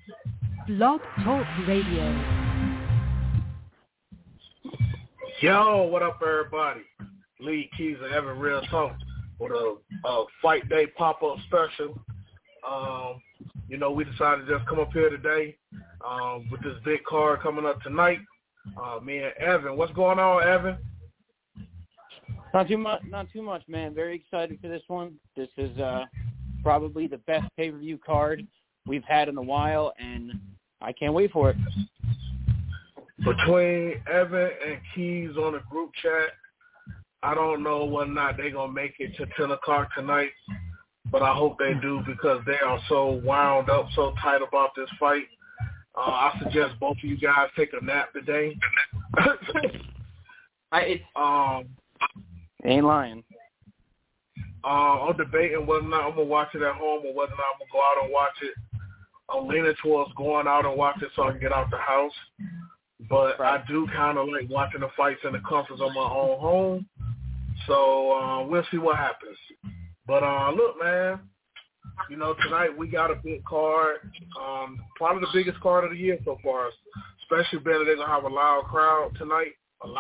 Blog Talk Radio. Yo, what up, everybody? Lee Keys and Evan Real Talk with a Fight Day pop-up special. We decided to just come up here today with this big card coming up tonight. Me and Evan. What's going on, Evan? Not too much, man. Very excited for this one. This is probably the best pay-per-view card we've had in a while, and I can't wait for it. Between Evan and Keys on the group chat, I don't know whether or not they're going to make it to 10 o'clock tonight, but I hope they do because they are so wound up, so tight about this fight. I suggest both of you guys take a nap today. Ain't lying. I'm debating whether or not I'm going to watch it at home or whether or not I'm going to go out and watch it. I'm leaning towards going out and watch it so I can get out the house. But right. I do kind of like watching the fights in the comforts of my own home. So we'll see what happens. But look, man, tonight we got a big card. Probably the biggest card of the year so far. Especially being that they're going to have a loud crowd tonight.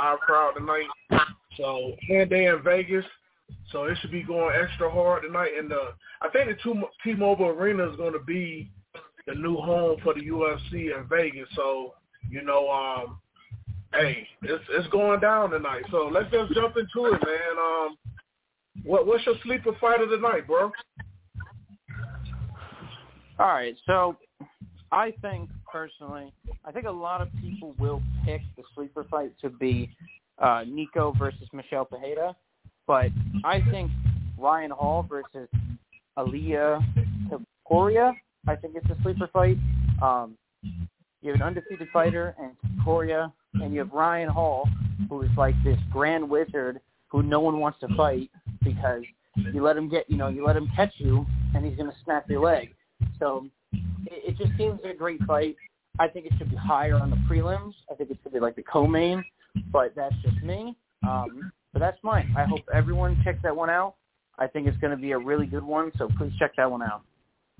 So, and they in Vegas. So it should be going extra hard tonight. And I think the T-Mobile Arena is going to be the new home for the UFC in Vegas. So, hey, it's going down tonight. So let's just jump into it, man. What's your sleeper fight of the night, bro? All right, so I think personally, a lot of people will pick the sleeper fight to be Nico versus Michelle Pereira, but I think Ryan Hall versus Ilia Topuria, I think it's a sleeper fight. You have an undefeated fighter and Topuria, and you have Ryan Hall, who is like this grand wizard who no one wants to fight because you let him catch you, and he's going to snap your leg. So it just seems like a great fight. I think it should be higher on the prelims. I think it should be like the co-main, but that's just me. But that's mine. I hope everyone checks that one out. I think it's going to be a really good one, so please check that one out.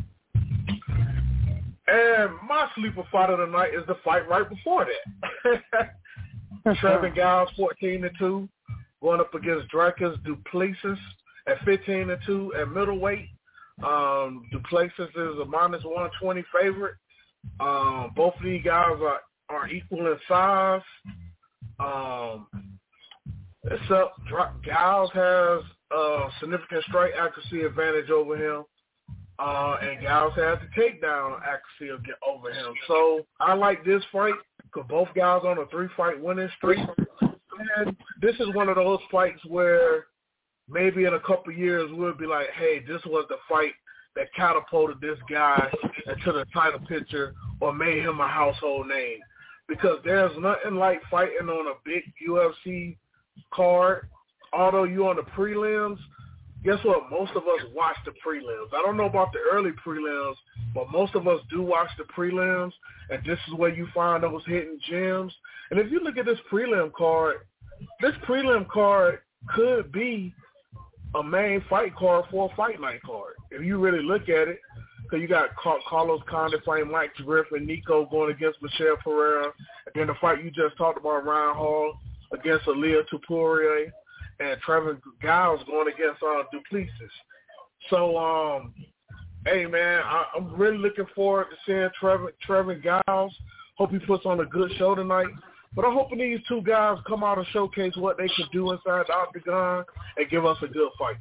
And my sleeper fight of the night is the fight right before that. Trevin Giles, 14-2, going up against Dricus Du Plessis at 15-2 at middleweight. Du Plessis is a -120 favorite. Both of these guys are equal in size. Except Giles has a significant strike accuracy advantage over him. And Giles has the takedown accuracy over him. So I like this fight because both guys on a 3-fight winning streak. And this is one of those fights where maybe in a couple years we'll be like, hey, this was the fight that catapulted this guy into the title picture or made him a household name. Because there's nothing like fighting on a big UFC card. Although you're on the prelims, guess what? Most of us watch the prelims. I don't know about the early prelims, but most of us do watch the prelims, and this is where you find those hidden gems. And if you look at this prelim card could be a main fight card for a fight night card. If you really look at it, because you got Carlos Condit fighting Mike Griffin, Nico going against Michelle Pereira, and then the fight you just talked about, Ryan Hall against Ilia Topuria, and Trevin Giles going against Du Plessis. So, hey, man, I'm really looking forward to seeing Trevin Giles. Hope he puts on a good show tonight. But I'm hoping these two guys come out and showcase what they can do inside the octagon and give us a good fight.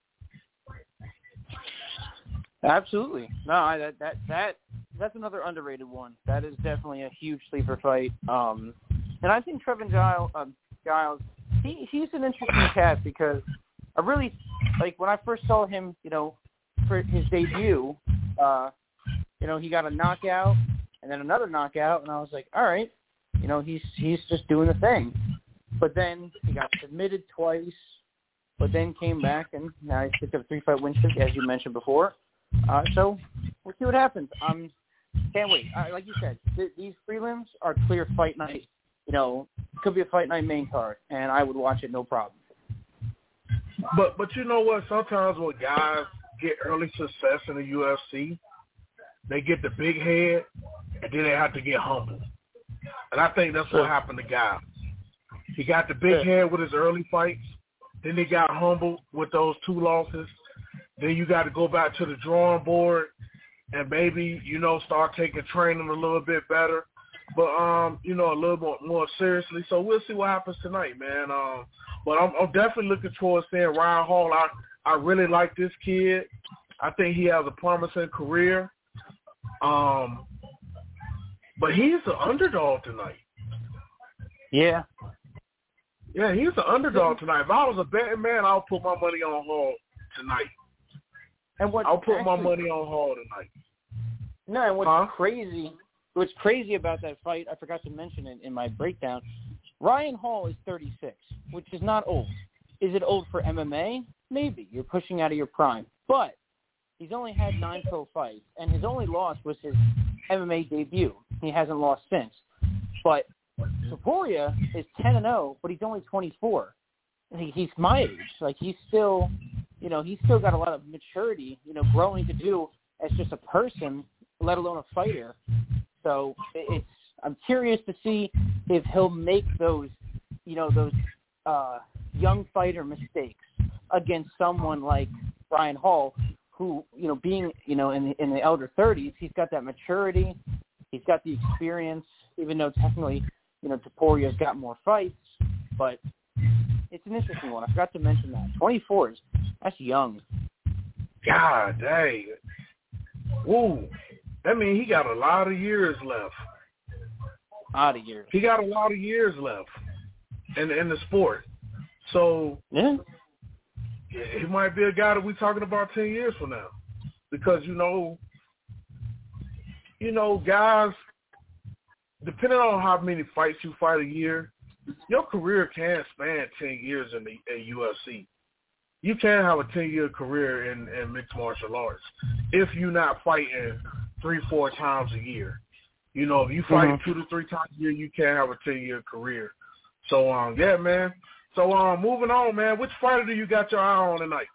Absolutely. No, that's another underrated one. That is definitely a huge sleeper fight. And I think Trevin Giles, he's an interesting cat because I really, like, when I first saw him, for his debut, he got a knockout and then another knockout, and I was like, all right, he's just doing the thing. But then he got submitted twice, but then came back, and now he's picked up a 3-fight win streak, as you mentioned before. So we'll see what happens. Can't wait. Like you said, these prelims are clear fight night. Could be a fight night main card, and I would watch it no problem. But you know what? Sometimes when guys get early success in the UFC, they get the big head and then they have to get humble. And I think that's what happened to Guy. He got the big head with his early fights. Then he got humbled with those 2 losses. Then you got to go back to the drawing board and maybe, start taking training a little bit better. But, a little more seriously. So we'll see what happens tonight, man. But I'm definitely looking towards seeing Ryan Hall. I really like this kid. I think he has a promising career. But he's the underdog tonight. Yeah. Yeah, he's the underdog tonight. If I was a betting man, I'll put my money on Hall tonight. And I'll put my money on Hall tonight. No, and what's crazy about that fight, I forgot to mention it in my breakdown, Ryan Hall is 36, which is not old. Is it old for MMA? Maybe. You're pushing out of your prime. But he's only had 9 pro fights, and his only loss was his MMA debut. He hasn't lost since. But Topuria is 10-0, but he's only 24. He's my age. Like, he's still, he's still got a lot of maturity, growing to do as just a person, let alone a fighter. So I'm curious to see if he'll make those young fighter mistakes against someone like Ryan Hall, who, being, in the elder 30s, he's got that maturity, he's got the experience, even though technically, Topuria's got more fights, but it's an interesting one. I forgot to mention that. 24 that's young. God dang. Woo. That means he got a lot of years left. He got a lot of years left in the sport. So yeah, he might be a guy that we're talking about 10 years from now. Because, guys, depending on how many fights you fight a year, your career can span 10 years in UFC. You can have a 10-year career in mixed martial arts if you're not fighting 3-4 times a year. If you fight 2 to 3 times a year, you can have a 10-year career. So, yeah, man. So, moving on, man. Which fighter do you got your eye on tonight?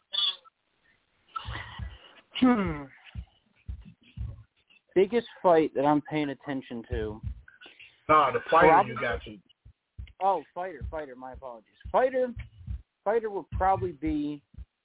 Biggest fight that I'm paying attention to. The fighter you got to. Oh, fighter. My apologies. Fighter will probably be.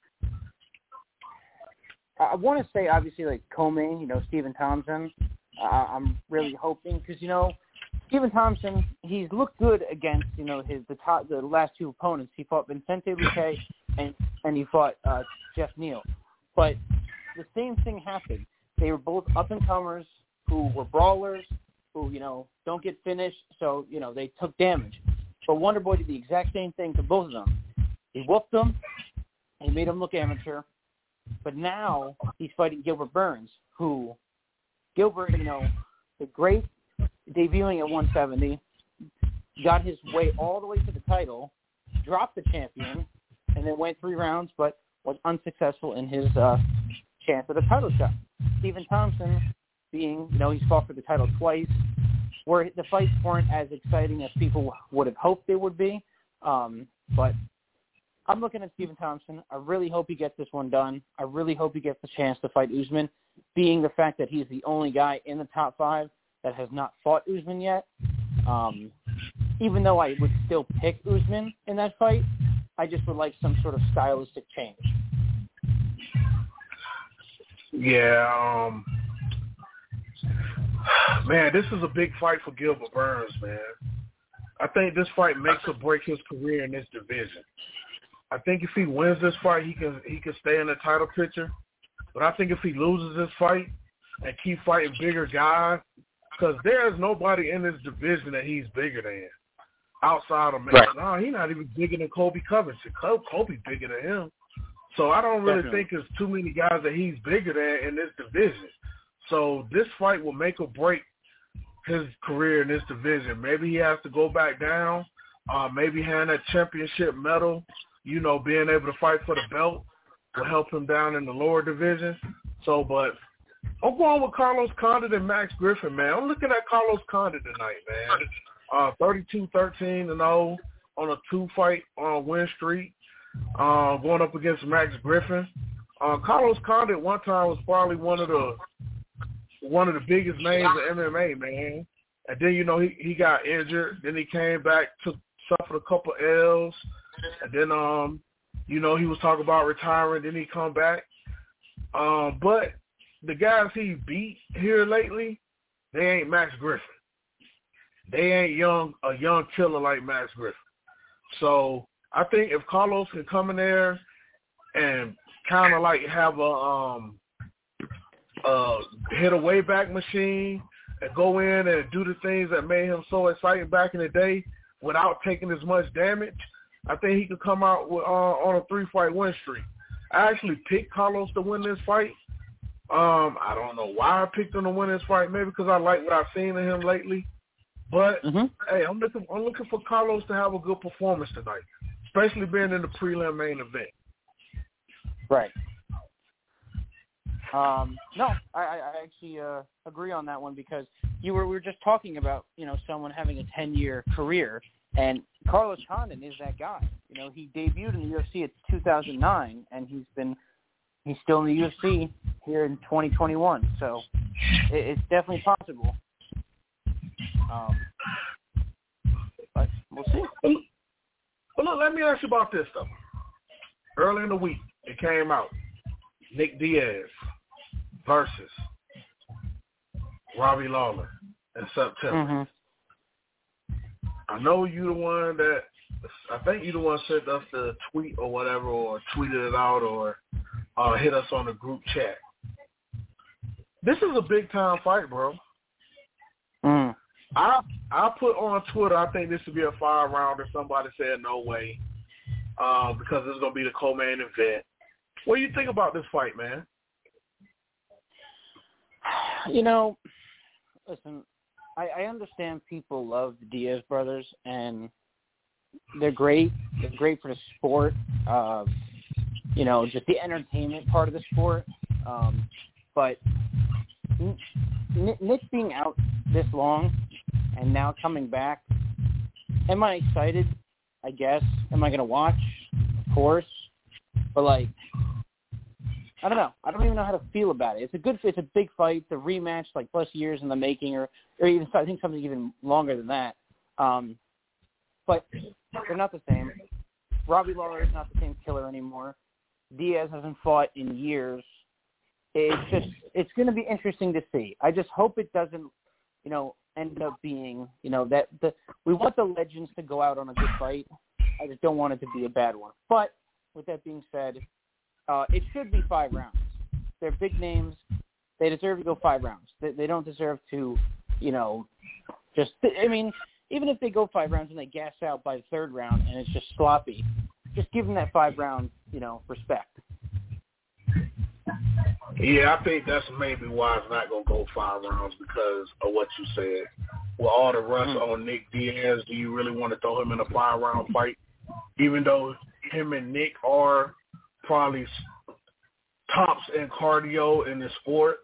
I want to say obviously like co-main, Stephen Thompson. I'm really hoping because Stephen Thompson, he's looked good against the last 2 opponents. He fought Vicente Luque and he fought Jeff Neal. But the same thing happened. They were both up-and-comers who were brawlers, who, don't get finished, so, they took damage. But Wonder Boy did the exact same thing to both of them. He whooped them, he made them look amateur, but now he's fighting Gilbert Burns, who, Gilbert, the great, debuting at 170, got his way all the way to the title, dropped the champion, and then went 3 rounds, but was unsuccessful in his chance at a title shot. Stephen Thompson, being, he's fought for the title twice, where the fights weren't as exciting as people would have hoped they would be. But I'm looking at Stephen Thompson. I really hope he gets this one done. I really hope he gets the chance to fight Usman, being the fact that he's the only guy in the top 5 that has not fought Usman yet. Even though I would still pick Usman in that fight, I just would like some sort of stylistic change. Yeah, man, this is a big fight for Gilbert Burns, man. I think this fight makes or breaks his career in this division. I think if he wins this fight, he can stay in the title picture. But I think if he loses this fight and keep fighting bigger guys, because there is nobody in this division that he's bigger than outside of Mason. Right. No, he's not even bigger than Colby Covington. Colby bigger than him. So I don't really think there's too many guys that he's bigger than in this division. So this fight will make or break his career in this division. Maybe he has to go back down, maybe hand that championship medal, being able to fight for the belt will help him down in the lower division. So, but I'm going with Carlos Condit and Max Griffin, man. I'm looking at Carlos Condit tonight, man. 32-13-0 on a 2-fight win streak, going up against Max Griffin. Carlos Condit one time was probably one of one of the biggest names in MMA, man. And then, he got injured. Then he came back, suffered a couple L's. And then, he was talking about retiring. Then he come back. But the guys he beat here lately, they ain't Max Griffin. They ain't a young killer like Max Griffin. So I think if Carlos can come in there and kind of like have a hit a way back machine and go in and do the things that made him so exciting back in the day without taking as much damage, I think he could come out with, on a 3-fight win streak. I actually picked Carlos to win this fight. I don't know why I picked him to win this fight. Maybe because I like what I've seen of him lately. But hey, I'm looking for Carlos to have a good performance tonight, especially being in the prelim main event. Right. No, I actually agree on that one because we were just talking about someone having a 10-year career, and Carlos Condon is that guy. He debuted in the UFC at 2009, and he's still in the UFC here in 2021. So it's definitely possible. But we'll see. Well, look, let me ask you about this, though. Early in the week, it came out. Nick Diaz versus Robbie Lawler in September. I know you the one that, I think you the one sent us the tweet or whatever, or tweeted it out, or hit us on the group chat. This is a big-time fight, bro. I put on Twitter, I think this would be a 5-rounder. Somebody said no way because this is going to be the co-main event. What do you think about this fight, man? Listen, I understand people love the Diaz brothers, and they're great. They're great for the sport, just the entertainment part of the sport. But Nick being out this long and now coming back, am I excited? I guess. Am I going to watch? Of course. But, I don't know. I don't even know how to feel about it. It's a big fight. The rematch, plus years in the making, or even I think something even longer than that. But they're not the same. Robbie Lawler is not the same killer anymore. Diaz hasn't fought in years. It's going to be interesting to see. I just hope it doesn't, end up being, we want the legends to go out on a good fight. I just don't want it to be a bad one. But with that being said, it should be 5 rounds. They're big names. They deserve to go 5 rounds. They don't deserve to, even if they go 5 rounds and they gas out by the 3rd round and it's just sloppy, just give them that 5-round, respect. Yeah, I think that's maybe why it's not going to go 5 rounds because of what you said. With all the rush on Nick Diaz, do you really want to throw him in a 5-round fight? Even though him and Nick are probably tops in cardio in the sport,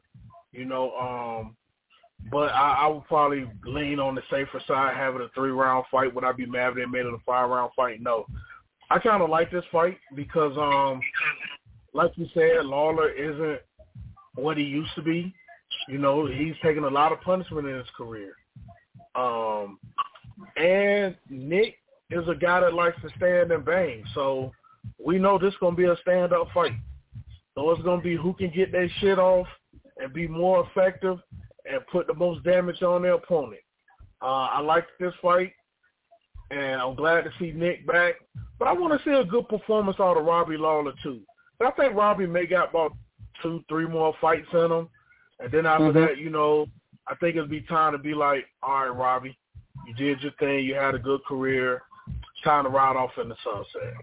but I would probably lean on the safer side, having a 3-round fight. Would I be mad if they made it a 5-round fight? No. I kind of like this fight because, like you said, Lawler isn't what he used to be. He's taken a lot of punishment in his career. And Nick is a guy that likes to stand and bang. So we know this is going to be a stand-up fight. So it's going to be who can get their shit off and be more effective and put the most damage on their opponent. I like this fight, and I'm glad to see Nick back. But I want to see a good performance out of Robbie Lawler, too. But I think Robbie may got about 2-3 more fights in him. And then after that, I think it'll be time to be like, all right, Robbie, you did your thing. You had a good career. It's time to ride off in the sunset.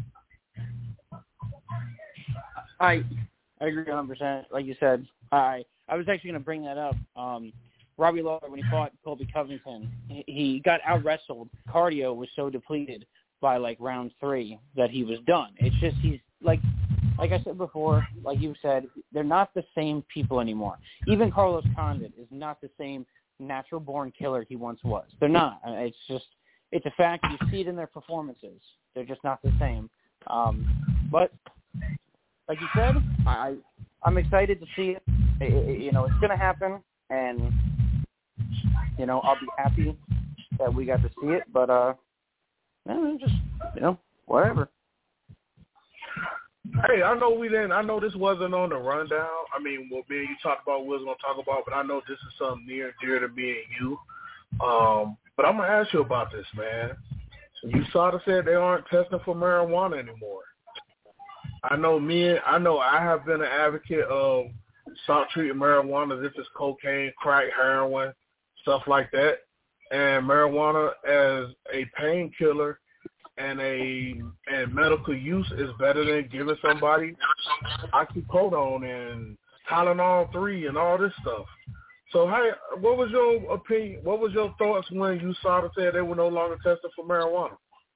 I agree 100%. Like you said, I was actually going to bring that up. Robbie Lawler, when he fought Colby Covington, he got out-wrestled. Cardio was so depleted by, round 3 that he was done. It's just he's, like I said before, like you said, they're not the same people anymore. Even Carlos Condon is not the same natural-born killer he once was. They're not. It's a fact. You see it in their performances. They're just not the same. But like you said, I'm excited to see it. It's going to happen. and I'll be happy that we got to see it. But just whatever. Hey, I know this wasn't on the rundown. I mean, what me and you talked about, we was going to talk about, but I know this is something near and dear to me and you. But I'm going to ask you about this, man. You sort of said they aren't testing for marijuana anymore. I know I have been an advocate of stop treating marijuana as if it's cocaine, crack, heroin, stuff like that. And marijuana as a painkiller and medical use is better than giving somebody oxycodone and Tylenol 3 and all this stuff. So, what was your opinion? What was your thoughts when you saw that said they were no longer testing for marijuana?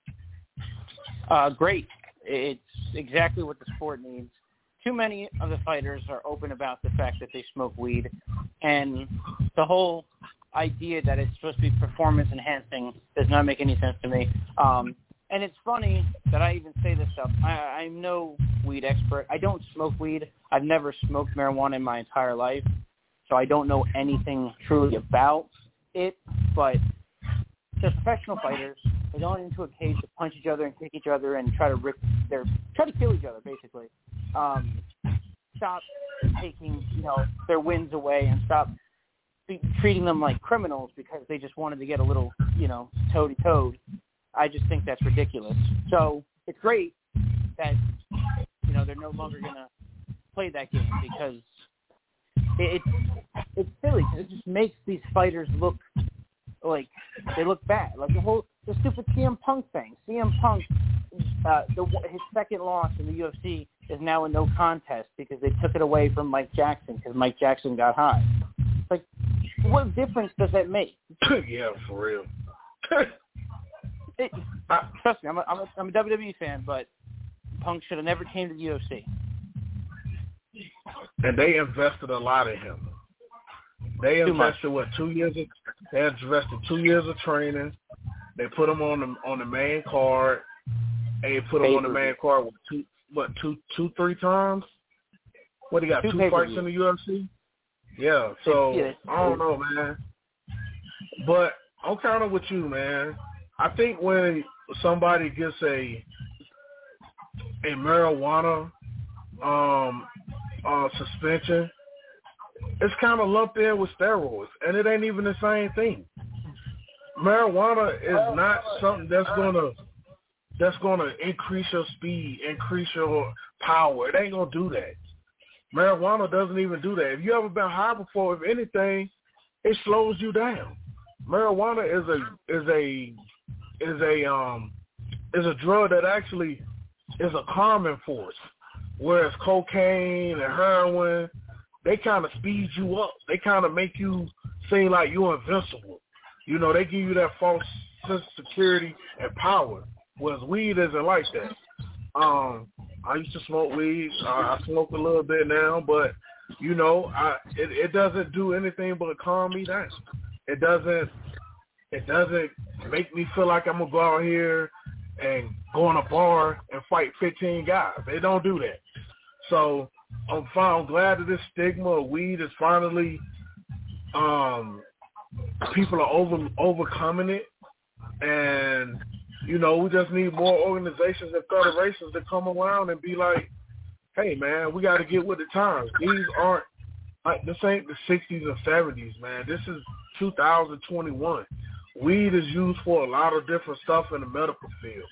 Great. It's exactly what the sport needs. Too many of the fighters are open about the fact that they smoke weed, and the whole idea that it's supposed to be performance enhancing does not make any sense to me. And it's funny that I even say this stuff. I'm no weed expert. I don't smoke weed. I've never smoked marijuana in my entire life, so I don't know anything truly about it. But they're professional fighters. They're going into a cage to punch each other and kick each other and try to kill each other, basically. Stop taking their wins away and stop treating them like criminals because they just wanted to get a little toe-to-toe. I just think that's ridiculous. So it's great that they're no longer going to play that game because it's silly. It just makes these fighters look like they look bad. Like the stupid CM Punk thing. CM Punk, his second loss in the UFC is now a no contest because they took it away from Mike Jackson because Mike Jackson got high. Like, what difference does that make? Yeah, for real. Trust me, I'm a WWE fan, but Punk should have never came to the UFC. And they invested a lot in him. They invested 2 years? They invested 2 years of training. They put him on the main card. They put him on the main card with two, 3 times. What he got? 2 fights in the UFC. Yeah. So I don't know, man. But I'm kind of with you, man. I think when somebody gets a marijuana suspension, it's kind of lumped in with steroids, and it ain't even the same thing. Marijuana is not something that's gonna increase your speed, increase your power. It ain't gonna do that. Marijuana doesn't even do that. If you ever been high before, if anything, it slows you down. Marijuana is a drug that actually is a calming force, whereas cocaine and heroin, they kind of speed you up. They kind of make you seem like you're invincible. They give you that false sense of security and power, whereas weed isn't like that. I used to smoke weed. I smoke a little bit now, but it doesn't do anything but calm me down. It doesn't make me feel like I'm gonna go out here and go in a bar and fight 15 guys. They don't do that. So I'm fine. I'm glad that this stigma of weed is finally people are overcoming it, and we just need more organizations and federations to come around and be like, hey man, we got to get with the times. These aren't this ain't the 60s and 70s, man. This is 2021. Weed is used for a lot of different stuff in the medical field.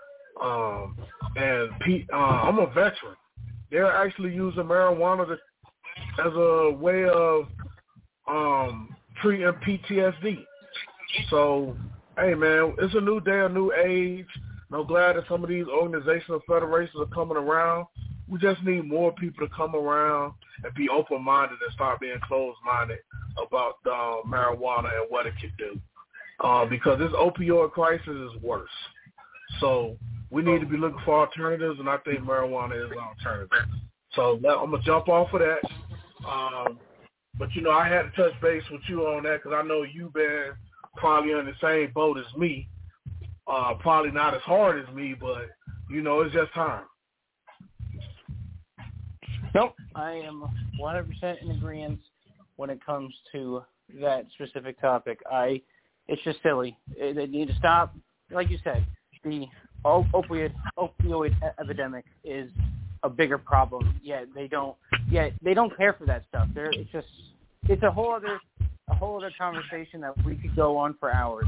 I'm a veteran. They're actually using marijuana as a way of treating PTSD. So, hey, man, it's a new day, a new age. And I'm glad that some of these organizations and federations are coming around. We just need more people to come around and be open-minded and start being closed-minded about marijuana and what it can do. Because this opioid crisis is worse. So we need to be looking for alternatives, and I think marijuana is an alternative. So I'm going to jump off of that. But, I had to touch base with you on that because I know you've been probably on the same boat as me. Probably not as hard as me, but, it's just time. Nope, I am 100% in agreement. when it comes to that specific topic. It's just silly. They need to stop. Like you said, the opioid epidemic is a bigger problem. Yet they don't care for that stuff. It's a whole other conversation that we could go on for hours.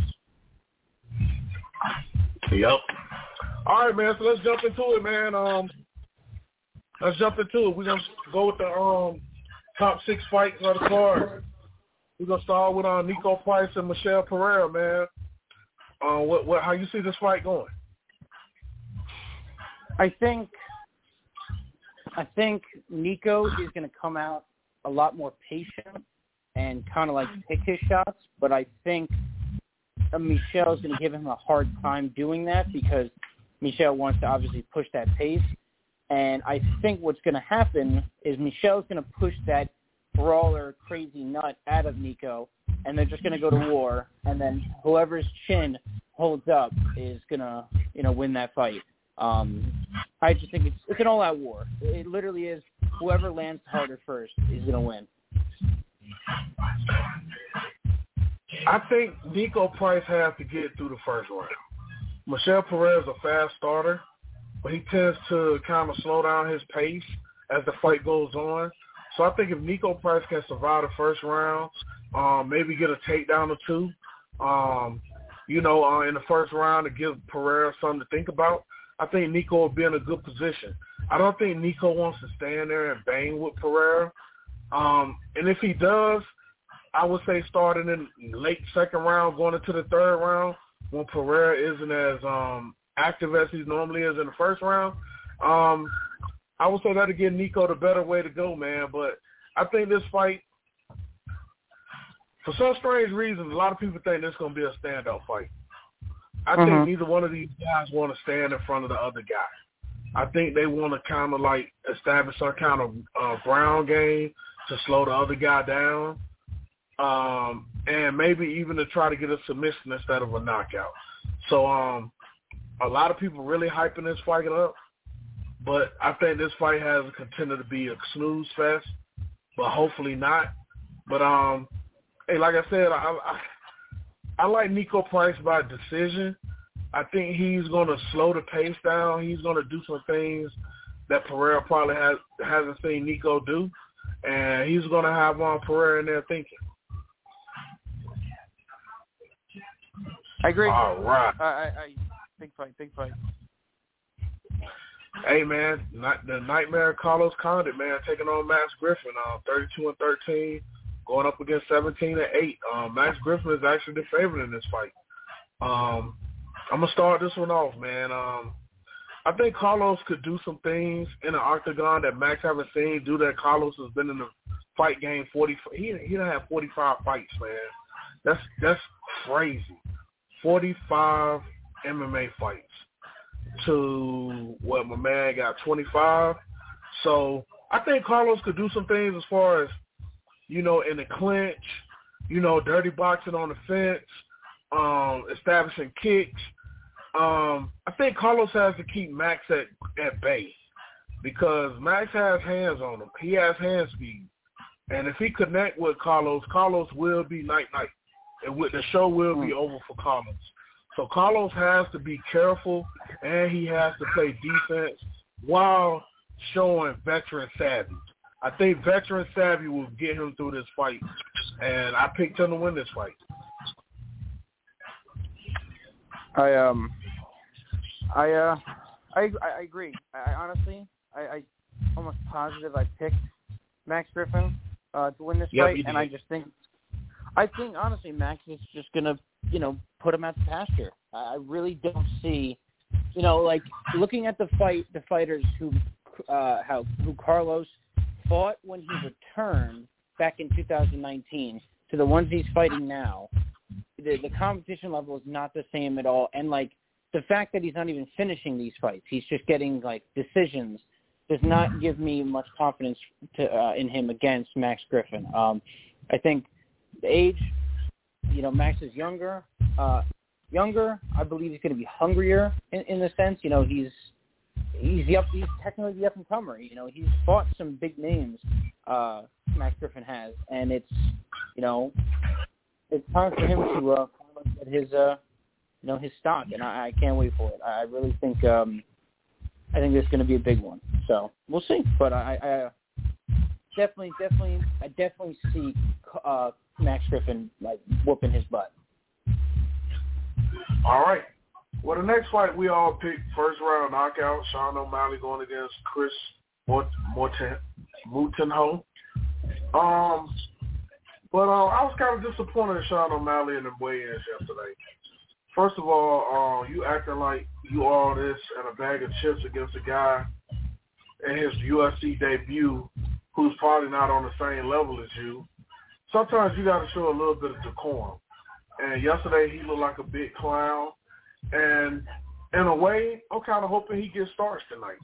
Yep. All right, man. So let's jump into it, man. We're gonna go with the top 6 fights on the card. We're gonna start with Niko Price and Michel Pereira, man. How you see this fight going? I think Niko is going to come out a lot more patient and kind of like pick his shots, but I think Michel is going to give him a hard time doing that because Michel wants to obviously push that pace. And I think what's going to happen is Michel's going to push that brawler crazy nut out of Niko, and they're just going to go to war, and then whoever's chin holds up is going to, win that fight. I just think it's an all-out war. It literally is whoever lands harder first is going to win. I think Niko Price has to get through the first round. Michel Pereira is a fast starter, but he tends to kind of slow down his pace as the fight goes on. So I think if Niko Price can survive the first round, maybe get a takedown or two, in the first round to give Pereira something to think about, I think Niko will be in a good position. I don't think Niko wants to stand there and bang with Pereira. And if he does, I would say starting in late second round, going into the third round, when Pereira isn't as active as he normally is in the first round, I would say that'll give Niko the better way to go, man. But I think this fight, for some strange reason, a lot of people think this is going to be a standout fight. I think neither one of these guys want to stand in front of the other guy. I think they want to kind of like establish some kind of ground game to slow the other guy down, and maybe even to try to get a submission instead of a knockout. So a lot of people really hyping this fight up, but I think this fight has a contender to be a snooze fest, but hopefully not. But hey, like I said, I like Niko Price by decision. I think he's going to slow the pace down. He's going to do some things that Pereira probably hasn't seen Niko do, and he's going to have Pereira in there thinking. I agree. All right. Big fight. Hey, man, the Nightmare Carlos Condit, man, taking on Max Griffin, 32-13, going up against 17-8. Max Griffin is actually the favorite in this fight. I'm going to start this one off, man. I think Carlos could do some things in the octagon that Max haven't seen. Due that Carlos has been in the fight game 40. He done had 45 fights, man. That's crazy. 45 MMA fights to what my man got 25. So I think Carlos could do some things as far as, in the clinch, dirty boxing on the fence, establishing kicks. I think Carlos has to keep Max at bay because Max has hands on him. He has hand speed. And if he connect with Carlos will be night-night. And the show will be over for Carlos. So Carlos has to be careful, and he has to play defense while showing veteran savvy. I think veteran savvy will get him through this fight, and I picked him to win this fight. I agree. I honestly, I almost positive I picked Max Griffin to win this fight, and I think honestly Max is just gonna put him out the pasture. I really don't see, like looking at the fighters who Carlos fought when he returned back in 2019 to the ones he's fighting now. The competition level is not the same at all, and like the fact that he's not even finishing these fights, he's just getting like decisions, does not give me much confidence in him against Max Griffin. I think the age, Max is younger. I believe he's going to be hungrier in the sense, he's technically the up and comer. He's fought some big names Max Griffin has, and it's it's time for him to get his his stock, and I can't wait for it. I really think I think this is going to be a big one. So we'll see, but I definitely see Max Griffin like whooping his butt. All right. Well, the next fight we all picked, first round knockout, Sean O'Malley going against Chris Moutinho. But I was kind of disappointed in Sean O'Malley in the weigh-ins yesterday. First of all, you acting like you all this and a bag of chips against a guy in his UFC debut who's probably not on the same level as you. Sometimes you got to show a little bit of decorum. And yesterday he looked like a big clown. And in a way, I'm kind of hoping he gets starched tonight.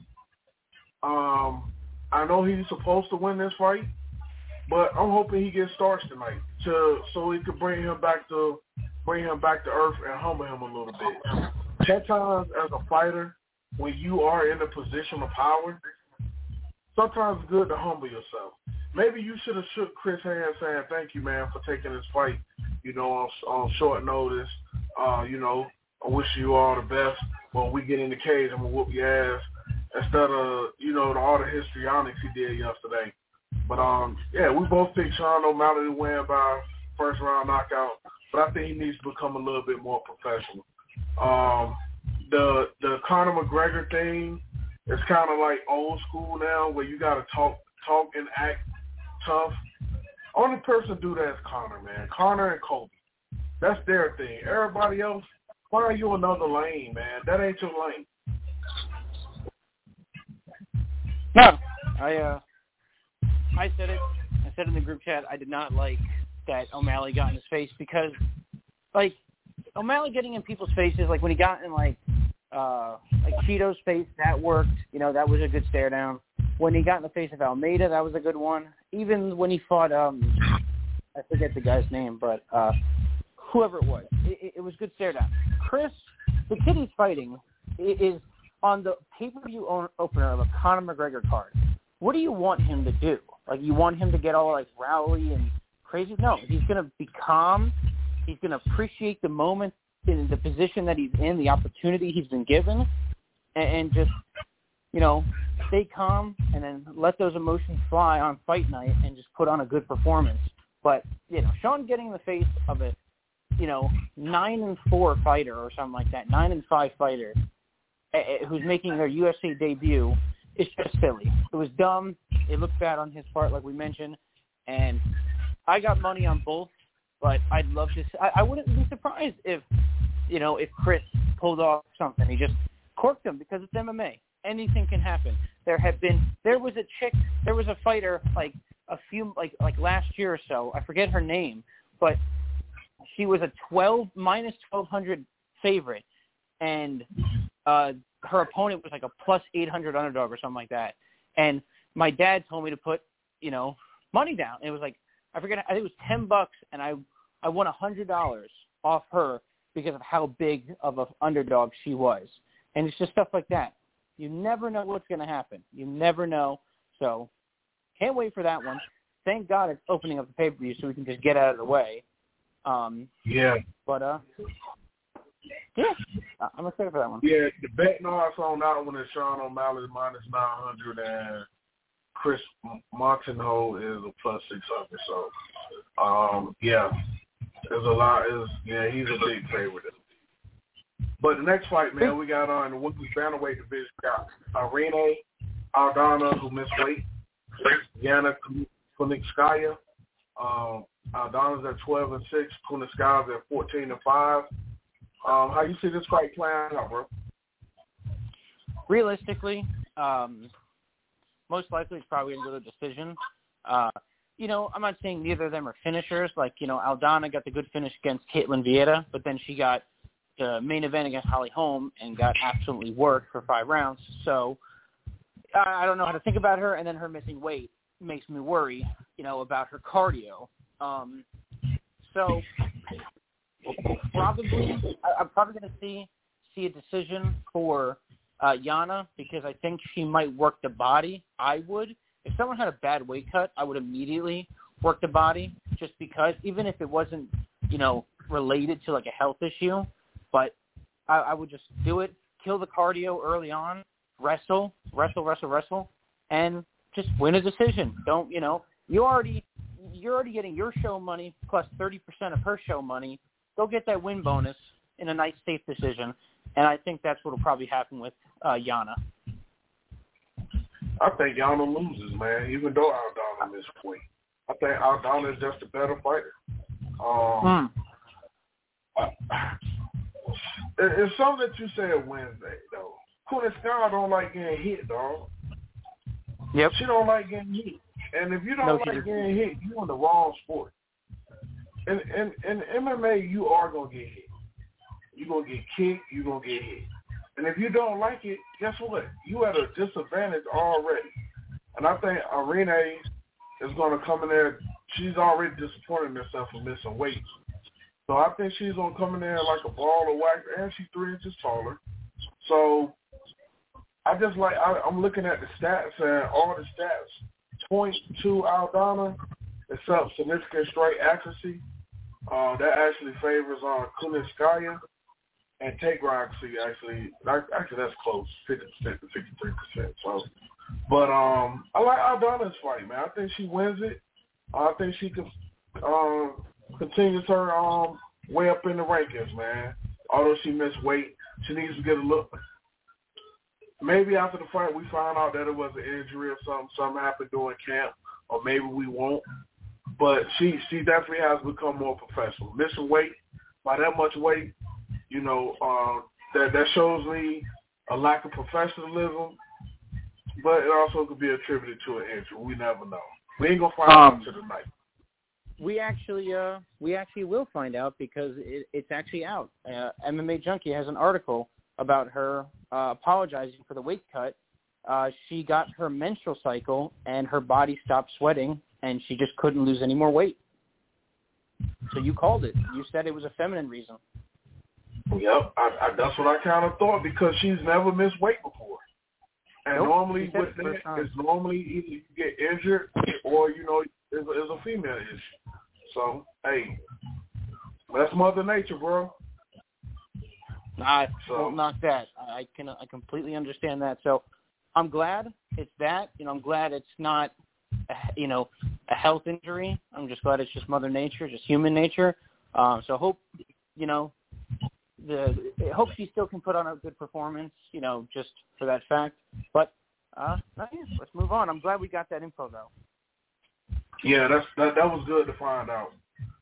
I know he's supposed to win this fight, but I'm hoping he gets starched tonight so we could bring him back to earth and humble him a little bit. Sometimes as a fighter, when you are in a position of power, sometimes it's good to humble yourself. Maybe you should have shook Chris' hand saying, thank you, man, for taking this fight, on short notice. I wish you all the best when we get in the cage and we'll whoop your ass instead of, all the histrionics he did yesterday. But, we both picked Sean O'Malley to win by first round knockout, but I think he needs to become a little bit more professional. The Conor McGregor thing is kind of like old school now where you got to talk and act tough. Only person do that is Conor, man. Conor and Kobe. That's their thing. Everybody else, find you another lane, man. That ain't your lane. No, I said it. I said in the group chat I did not like that O'Malley got in his face because, like, O'Malley getting in people's faces, like when he got in like Cheeto's face, that worked. That was a good stare down. When he got in the face of Almeida, that was a good one. Even when he fought, I forget the guy's name, but whoever it was, it was good stare down. Chris, the kid he's fighting is on the pay-per-view opener of a Conor McGregor card. What do you want him to do? Like, you want him to get all, like, rowdy and crazy? No, he's going to be calm. He's going to appreciate the moment in the position that he's in, the opportunity he's been given, and just, stay calm and then let those emotions fly on fight night and just put on a good performance. But, Sean getting in the face of a, 9-4 fighter or something like that, 9-5 fighter who's making their UFC debut is just silly. It was dumb. It looked bad on his part, like we mentioned. And I got money on both, but I'd love to I wouldn't be surprised if Chris pulled off something. He just corked him because it's MMA. Anything can happen. There was a fighter like last year or so. I forget her name, but she was a minus 1,200 favorite, and her opponent was like a plus 800 underdog or something like that. And my dad told me to put, money down. And it was like, I think it was $10, and I won $100 off her because of how big of an underdog she was. And it's just stuff like that. You never know what's going to happen. You never know. So can't wait for that one. Thank God it's opening up the pay-per-view so we can just get out of the way. Yeah. But, yeah, I'm excited for that one. Yeah, the betting odds on that one is Sean O'Malley minus 900 and Chris Moutinho is a plus 600. So, there's a lot. He's a big favorite. But the next fight, man, we got on the women's bantamweight division. We got Irene Aldana, who missed weight. Yana Kunitskaya. Aldana's at 12-6. Kunitskaya's at 14-5. How you see this fight playing out, bro? Realistically, most likely it's probably going to go to decision. I'm not saying neither of them are finishers. Like, Aldana got the good finish against Caitlin Vieira, but then she got the main event against Holly Holm and got absolutely worked for 5 rounds. So I don't know how to think about her, and then her missing weight makes me worry, about her cardio. So I'm probably going to see a decision for Yana because I think she might work the body. I would. if someone had a bad weight cut, I would immediately work the body just because, even if it wasn't, related to like a health issue, but I would just do it, kill the cardio early on, wrestle, and just win a decision. Don't, you're already getting your show money plus 30% of her show money. Go get that win bonus in a nice, safe decision. And I think that's what will probably happen with Yana. I think Yana loses, man, even though Aldana missed weight. I think Aldana is just a better fighter. It's something that you said Wednesday, though. Kunitskaya don't like getting hit, dog. Yep. She don't like getting hit. And if you don't like getting hit, you're in the wrong sport. In MMA, you are going to get hit. You're going to get kicked. You're going to get hit. And if you don't like it, guess what? You at a disadvantage already. And I think Irene is going to come in there. She's already disappointed herself for missing weight. So I think she's going to come in there like a ball of wax, and she's 3 inches taller. So I'm looking at the stats, and all the stats point to Aldana, except significant straight accuracy. That actually favors Kunitskaya, and takedown accuracy actually that's close, 50% to 53%. So, but I like Aldana's fight, man. I think she wins it. I think she can continues her way up in the rankings, man. Although she missed weight, she needs to get a look. Maybe after the fight we find out that it was an injury or something happened during camp, or maybe we won't. But she definitely has become more professional. Missing weight by that much weight, that shows me a lack of professionalism. But it also could be attributed to an injury. We never know. We ain't gonna find out until tonight. We actually will find out because it's actually out. MMA Junkie has an article about her apologizing for the weight cut. She got her menstrual cycle and her body stopped sweating, and she just couldn't lose any more weight. So you called it. You said it was a feminine reason. Yep, that's what I kind of thought because she's never missed weight before. And normally with that, it's normally either you get injured or, it's a female issue. So, hey, that's Mother Nature, bro. I won't knock that. I completely understand that. So I'm glad it's that. I'm glad it's not, a health injury. I'm just glad it's just Mother Nature, just human nature. So hope, hope she still can put on a good performance, just for that fact. But let's move on. I'm glad we got that info, though. Yeah, that was good to find out.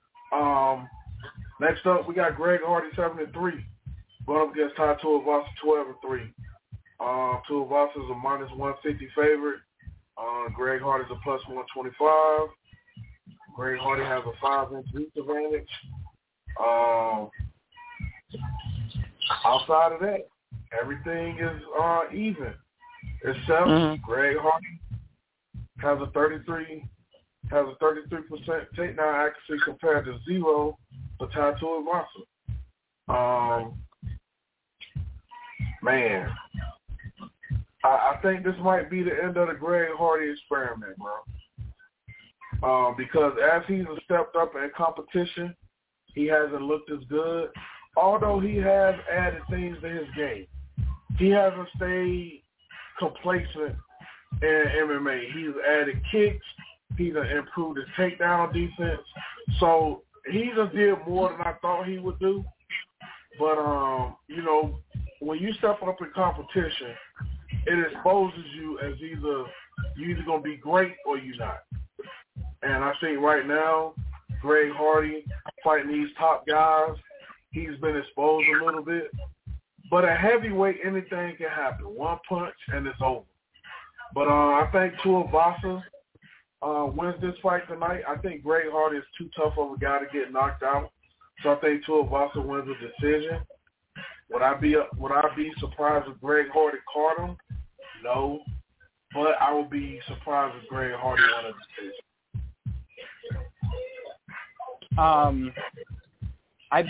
Next up, we got Greg Hardy 7-3, going up against Tai Tuivasa 12-3. Tuivasa is a -150 favorite. Greg Hardy's a +125. Greg Hardy has a 5-inch reach advantage. Outside of that, everything is even. Except Greg Hardy has a 33% takedown accuracy compared to 0 for Tai Tuivasa. Man, I think this might be the end of the Greg Hardy experiment, bro. Because as he's stepped up in competition, he hasn't looked as good. Although he has added things to his game, he hasn't stayed complacent in MMA. He's added kicks. He's improved his takedown defense. So he just did more than I thought he would do. But, when you step up in competition, it exposes you as you're either going to be great or you're not. And I think right now, Greg Hardy fighting these top guys, he's been exposed a little bit. But at heavyweight, anything can happen. One punch and it's over. But I think Tuivasa wins this fight tonight. I think Greg Hardy is too tough of a guy to get knocked out. So I think Tuivasa wins the decision. Would I be surprised if Greg Hardy caught him? No. But I would be surprised if Greg Hardy won a decision. I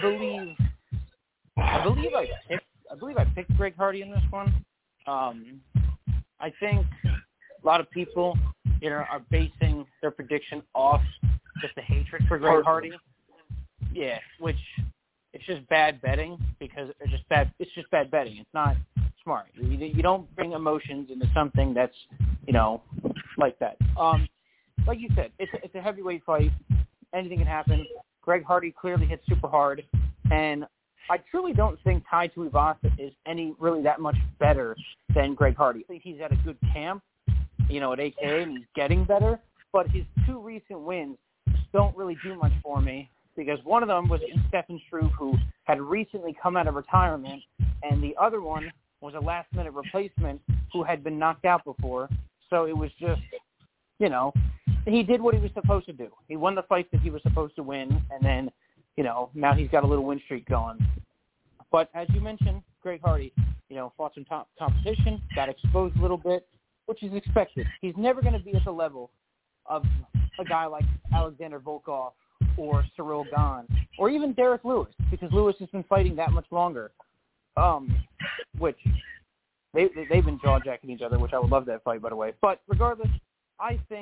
believe I picked Greg Hardy in this one. I think a lot of people are basing their prediction off just the hatred for Greg Hardy. Yeah, which it's just bad betting because it's just bad betting. It's not smart. You don't bring emotions into something that's, like that. Like you said, it's a heavyweight fight. Anything can happen. Greg Hardy clearly hit super hard, and I truly don't think Tai Tuivasa is really that much better than Greg Hardy. I think he's at a good camp, at AKA, and he's getting better, but his 2 recent wins don't really do much for me because one of them was Stefan Struve, who had recently come out of retirement, and the other one was a last-minute replacement who had been knocked out before. So it was just, he did what he was supposed to do. He won the fights that he was supposed to win, and then, now he's got a little win streak going. But as you mentioned, Greg Hardy, fought some top competition, got exposed a little bit, which is expected. He's never going to be at the level of a guy like Alexander Volkov or Cyril Gane or even Derek Lewis, because Lewis has been fighting that much longer, which they've been jaw-jacking each other, which I would love that fight, by the way. But regardless, I think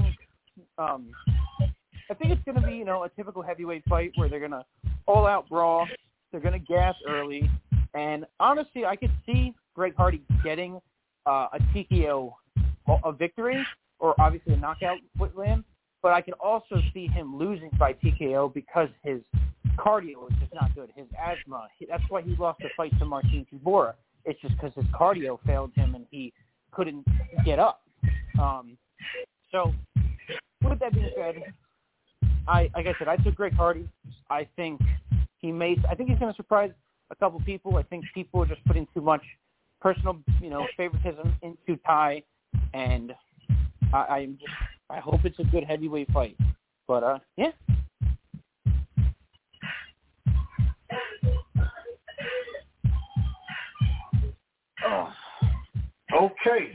it's going to be, a typical heavyweight fight where they're going to all-out brawl. They're going to gas early. And honestly, I could see Greg Hardy getting a TKO a victory or obviously a knockout win. But I can also see him losing by TKO because his cardio is just not good. His asthma, that's why he lost the fight to Marcin Tybura. It's just because his cardio failed him and he couldn't get up. So with that being said, like I said, I took Greg Hardy. I think he's going to surprise a couple people. I think people are just putting too much personal, favoritism into Tai, and I hope it's a good heavyweight fight. But yeah. Okay.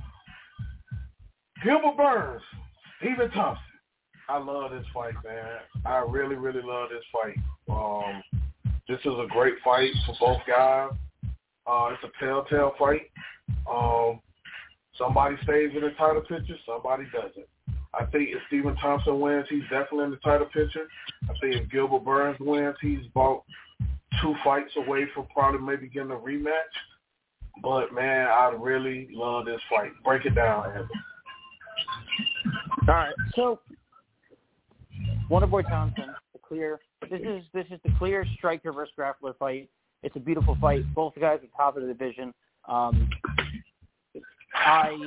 Gilbert Burns, Stephen Thompson. I love this fight, man. I really, really love this fight. This is a great fight for both guys. It's a telltale fight. Somebody stays in the title picture, somebody doesn't. I think if Stephen Thompson wins, he's definitely in the title picture. I think if Gilbert Burns wins, he's about 2 fights away from probably maybe getting a rematch. But, man, I really love this fight. Break it down, Andy. All right, so Wonderboy Thompson, this is the clear striker versus grappler fight. It's a beautiful fight. Both guys are top of the division. I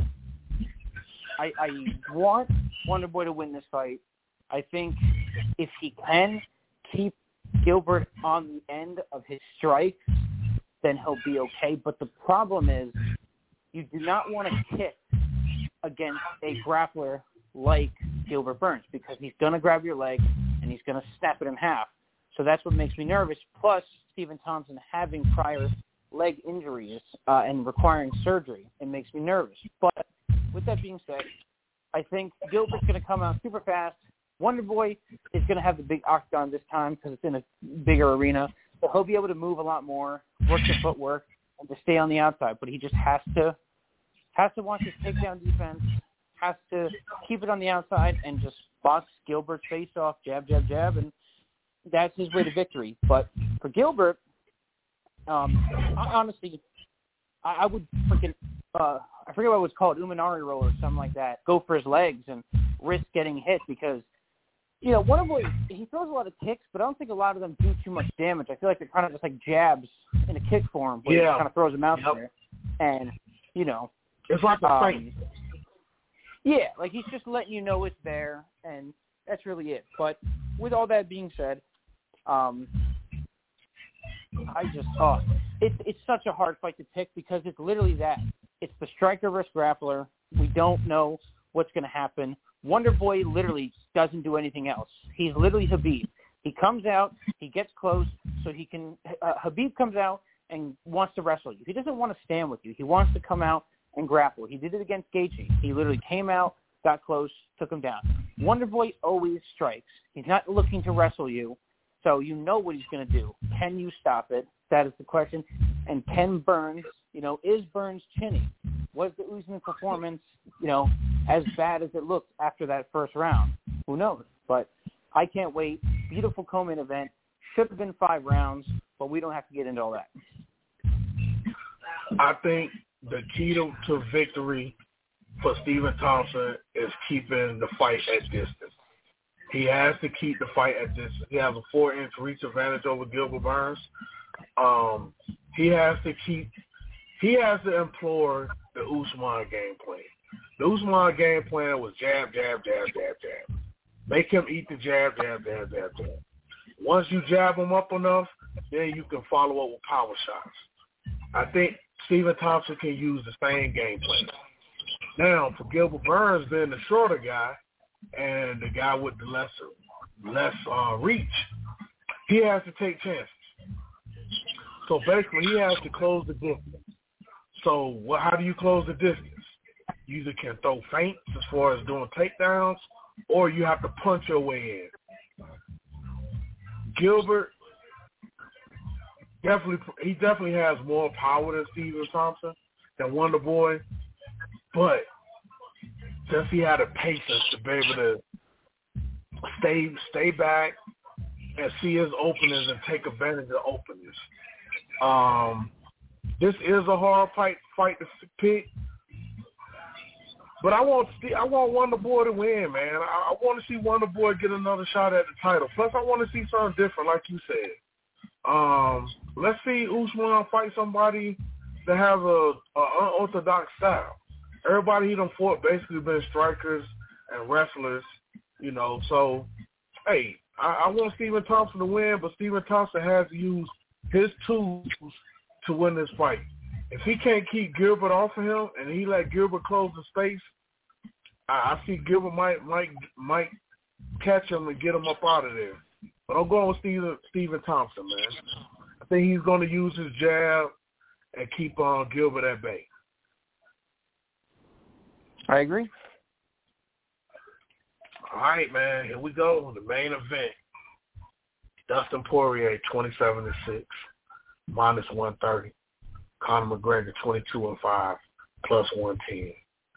want Wonderboy to win this fight. I think if he can keep Gilbert on the end of his strikes, then he'll be okay. But the problem is you do not want to kick against a grappler like Gilbert Burns because he's going to grab your leg and he's going to snap it in half. So that's what makes me nervous. Plus, Stephen Thompson having prior leg injuries and requiring surgery, it makes me nervous. But with that being said, I think Gilbert's going to come out super fast. Wonderboy is going to have the big octagon this time because it's in a bigger arena. So he'll be able to move a lot more, work the footwork, and to stay on the outside. But he just has to watch his takedown defense, has to keep it on the outside and just box Gilbert's face off, jab, jab, jab, and that's his way to victory. But for Gilbert, honestly, I would freaking I forget what it was called, Umanari roll or something like that. Go for his legs and risk getting hit because, Wonderboy, he throws a lot of kicks, but I don't think a lot of them do too much damage. I feel like they're kind of just like jabs in a kick form where he kind of throws them out there. And, it's like a fight. Yeah, like he's just letting you know it's there, and that's really it. But with all that being said, it's such a hard fight to pick because it's literally that. It's the striker versus grappler. We don't know what's going to happen. Wonderboy literally doesn't do anything else. He's literally Khabib. He comes out, he gets close, so he can. Khabib comes out and wants to wrestle you. He doesn't want to stand with you. He wants to come out and grapple. He did it against Gaethje. He literally came out, got close, took him down. Wonderboy always strikes. He's not looking to wrestle you, so you know what he's going to do. Can you stop it? That is the question. And can Burns, is Burns chinny? Was the Usman performance as bad as it looked after that first round. Who knows? But I can't wait. Beautiful co-main event. Should have been 5 rounds, but we don't have to get into all that. I think the key to victory for Stephen Thompson is keeping the fight at distance. He has to keep the fight at distance. He has a 4-inch reach advantage over Gilbert Burns. He has to employ the Usman game plan. The Usman game plan was jab, jab, jab, jab, jab. Make him eat the jab, jab, jab, jab, jab. Once you jab him up enough, then you can follow up with power shots. I think Stephen Thompson can use the same game plan. Now, for Gilbert Burns being the shorter guy and the guy with the less reach, he has to take chances. So basically, he has to close the distance. So how do you close the distance? You either can throw feints as far as doing takedowns, or you have to punch your way in. Gilbert, definitely has more power than Stephen Thompson, than Wonder Boy, but does he have the patience to be able to stay back and see his openings and take advantage of openings? This is a hard fight to pick, but I want Wonder Boy to win, man. I want to see Wonder Boy get another shot at the title. Plus, I want to see something different, like you said. Let's see Usman fight somebody that has a unorthodox style. Everybody he done fought basically been strikers and wrestlers, So, hey, I want Stephen Thompson to win, but Stephen Thompson has to use his tools to win this fight. If he can't keep Gilbert off of him and he let Gilbert close the space, I see Gilbert might catch him and get him up out of there. But I'm going with Stephen Thompson, man. I think he's going to use his jab and keep Gilbert at bay. I agree. All right, man. Here we go. The main event. Dustin Poirier, 27-6, minus 130. Conor McGregor, 22-5, plus 110.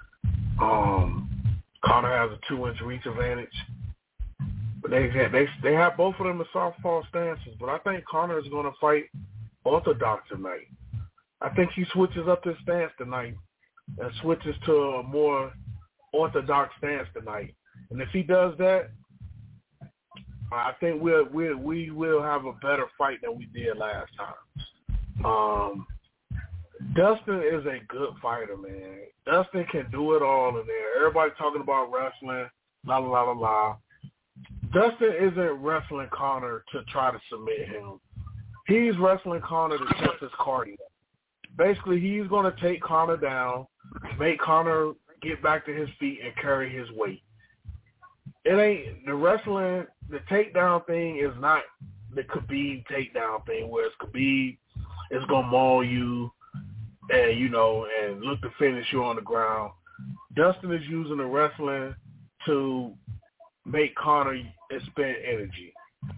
Conor has a 2-inch reach advantage. But they have both of them in southpaw stances. But I think Conor is going to fight orthodox tonight. I think he switches up his stance tonight and switches to a more orthodox stance tonight. And if he does that, I think we will have a better fight than we did last time. Dustin is a good fighter, man. Dustin can do it all in there. Everybody talking about wrestling, la la la la. Dustin isn't wrestling Conor to try to submit him. He's wrestling Conor to test his cardio. Basically, he's going to take Conor down, make Conor get back to his feet and carry his weight. It ain't the wrestling. The takedown thing is not the Khabib takedown thing where it's Khabib is gonna maul you and and look to finish you on the ground. Dustin is using the wrestling to make Conor expend energy.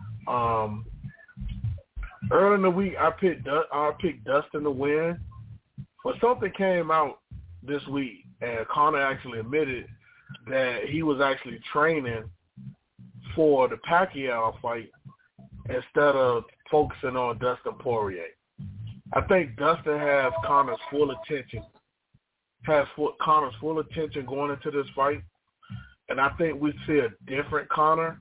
Early in the week, I picked Dustin to win, but something came out this week, and Conor actually admitted that he was actually training for the Pacquiao fight instead of focusing on Dustin Poirier. I think Dustin has Conor's full attention. Conor's full attention going into this fight, and I think we see a different Conor.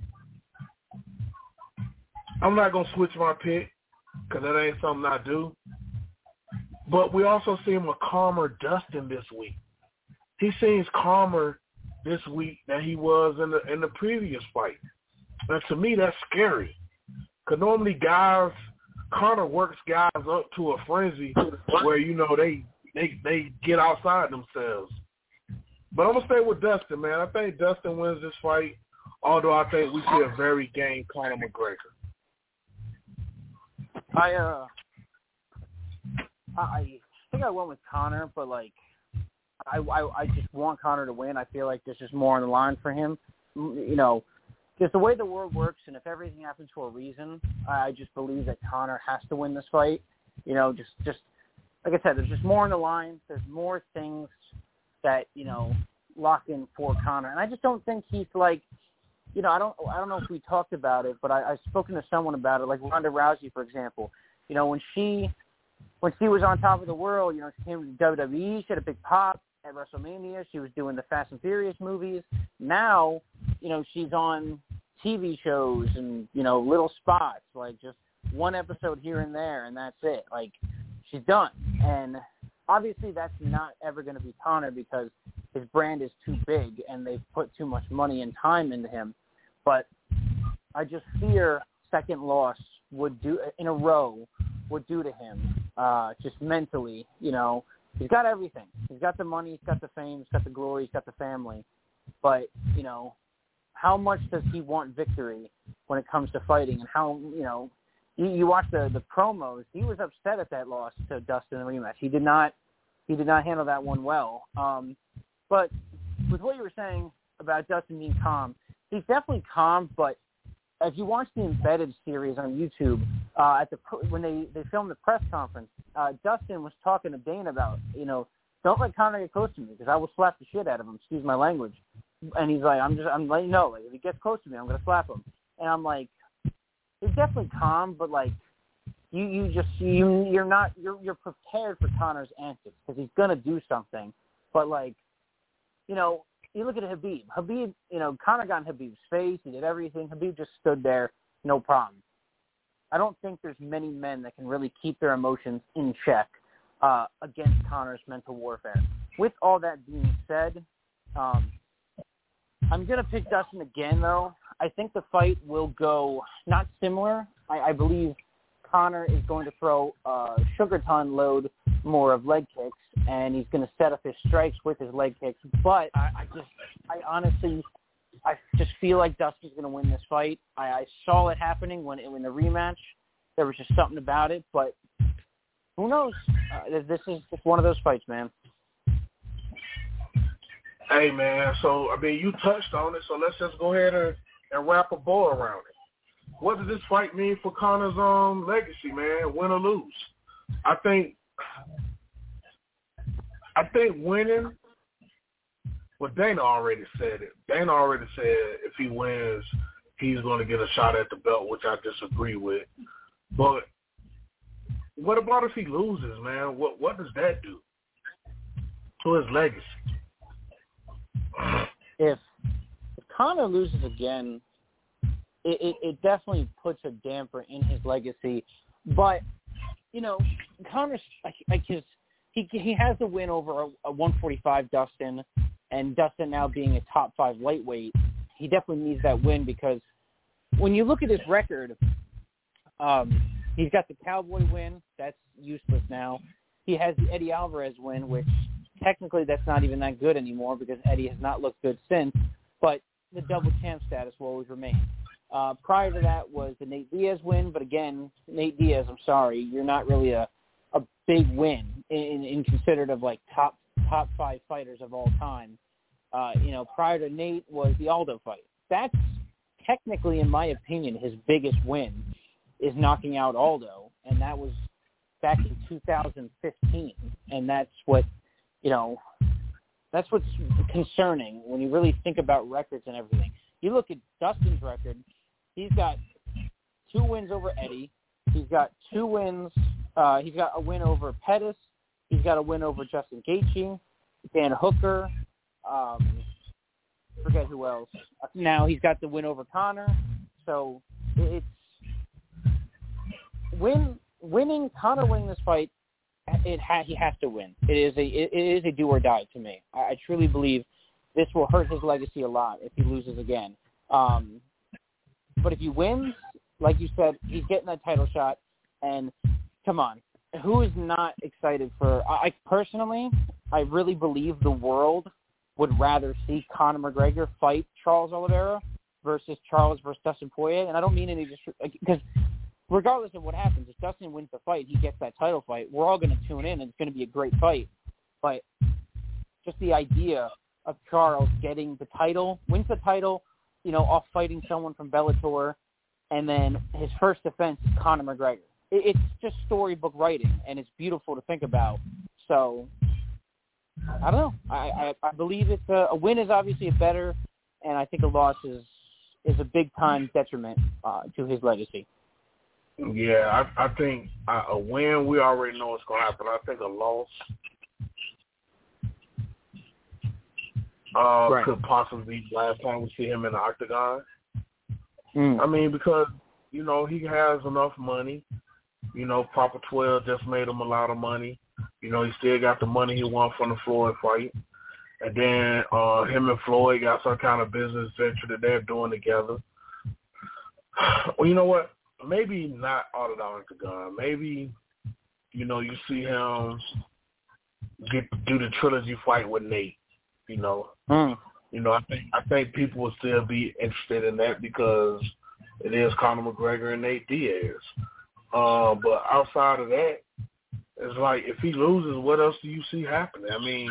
I'm not gonna switch my pick because that ain't something I do. But we also see a calmer Dustin this week. He seems calmer this week than he was in the previous fight. And to me, that's scary. Because normally Conor works guys up to a frenzy where, they get outside themselves. But I'm going to stay with Dustin, man. I think Dustin wins this fight, although I think we see a very game Conor McGregor. I think I went with Conor, but I just want Conor to win. I feel like there's just more on the line for him. Just the way the world works, and if everything happens for a reason, I just believe that Conor has to win this fight. Just like I said, there's just more on the line. There's more things that, lock in for Conor. And I just don't think he's like, I don't know if we talked about it, but I've spoken to someone about it, like Ronda Rousey, for example. When she was on top of the world, she came to WWE, she had a big pop at WrestleMania. She was doing the Fast and Furious movies. Now, she's on TV shows and, little spots, like just one episode here and there, and that's it. Like, she's done. And obviously that's not ever going to be Conor because his brand is too big and they've put too much money and time into him. But I just fear second loss in a row would do to him, just mentally. He's got everything. He's got the money, he's got the fame, he's got the glory, he's got the family. But, how much does he want victory when it comes to fighting? And how, you watch the promos, he was upset at that loss to Dustin in the rematch. He did not handle that one well. But with what you were saying about Dustin being calm, he's definitely calm, but as you watch the Embedded series on YouTube, when they filmed the press conference, Dustin was talking to Dana about, don't let Conor get close to me because I will slap the shit out of him, excuse my language. And he's like, I'm letting you know, like, if he gets close to me, I'm going to slap him. And I'm like, he's definitely calm, but like, you're prepared for Conor's antics because he's going to do something. But like, you look at Habib. Conor got in Habib's face. He did everything. Habib just stood there, no problem. I don't think there's many men that can really keep their emotions in check against Conor's mental warfare. With all that being said, I'm going to pick Dustin again, though. I think the fight will go not similar. I believe Conor is going to throw a sugar ton load more of leg kicks, and he's going to set up his strikes with his leg kicks. But I honestly just feel like Dustin's going to win this fight. I saw it happening when the rematch. There was just something about it, but who knows? This is just one of those fights, man. Hey, man, so, you touched on it, so let's just go ahead and wrap a bow around it. What does this fight mean for Conor's legacy, man, win or lose? I think winning, well, Dana already said it. Dana already said if he wins, he's going to get a shot at the belt, which I disagree with. But what about if he loses, man? What does that do to his legacy? If Conor loses again, it definitely puts a damper in his legacy. But, Conor's like he has the win over a 145 Dustin, and Dustin now being a top 5 lightweight, he definitely needs that win because when you look at his record, he's got the Cowboy win. That's useless now. He has the Eddie Alvarez win, which technically that's not even that good anymore because Eddie has not looked good since, but the double champ status will always remain. Prior to that was the Nate Diaz win, but again, Nate Diaz, I'm sorry, you're not really a big win in considered of like top 5 fighters of all time. Prior to Nate was the Aldo fight. That's technically, in my opinion, his biggest win is knocking out Aldo, and that was back in 2015, and that's what, that's what's concerning when you really think about records and everything. You look at Dustin's record, he's got 2 wins over Eddie. He's got 2 wins. He's got a win over Pettis. He's got a win over Justin Gaethje, Dan Hooker. Forget who else. Now he's got the win over Conor. So it's Conor winning this fight. He has to win. It is a do or die to me. I truly believe this will hurt his legacy a lot if he loses again. But if he wins, like you said, he's getting that title shot. And come on, who is not excited for? I personally, I really believe the world would rather see Conor McGregor fight Charles Oliveira versus Charles versus Dustin Poirier. And I don't mean any because regardless of what happens, if Dustin wins the fight, he gets that title fight. We're all going to tune in, and it's going to be a great fight. But just the idea of Charles getting the title, wins the title, off fighting someone from Bellator, and then his first defense is Conor McGregor. It's just storybook writing, and it's beautiful to think about. So I don't know. I believe it's a win is obviously a better, and I think a loss is a big time detriment to his legacy. Yeah, I think a win, we already know what's going to happen. I think a loss could possibly be the last time we see him in the octagon. I mean, because, you know, he has enough money. You know, Papa 12 just made him a lot of money. You know, he still got the money he won from the Floyd fight. And then him and Floyd got some kind of business venture that they're doing together. Well, you know what? Maybe not out of the octagon. Maybe, you know, you see him do the trilogy fight with Nate. You know, you know, I think people will still be interested in that because it is Conor McGregor and Nate Diaz. But outside of that, it's like if he loses, what else do you see happening? I mean,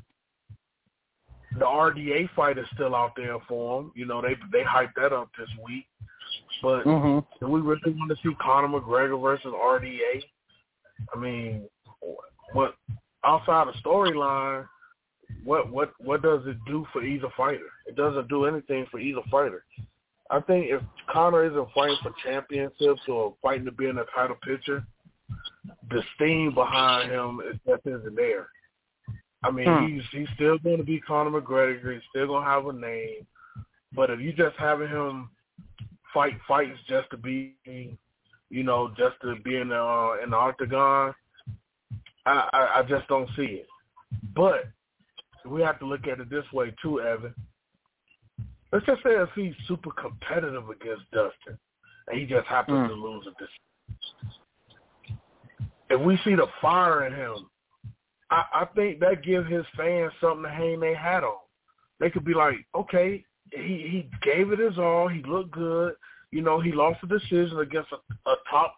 the RDA fight is still out there for him. You know, they hyped that up this week. But do we really want to see Conor McGregor versus RDA? I mean, what outside the storyline, what does it do for either fighter? It doesn't do anything for either fighter. I think if Conor isn't fighting for championships or fighting to be in a title picture, the steam behind him just isn't there. I mean, he's still going to be Conor McGregor. He's still going to have a name. But if you just having him fights just to be, you know, just to be in the octagon, I just don't see it. But we have to look at it this way too, Evan. Let's just say if he's super competitive against Dustin and he just happens to lose at this. If we see the fire in him, I think that gives his fans something to hang their hat on. They could be like, okay, he gave it his all. He looked good. You know, he lost a decision against a top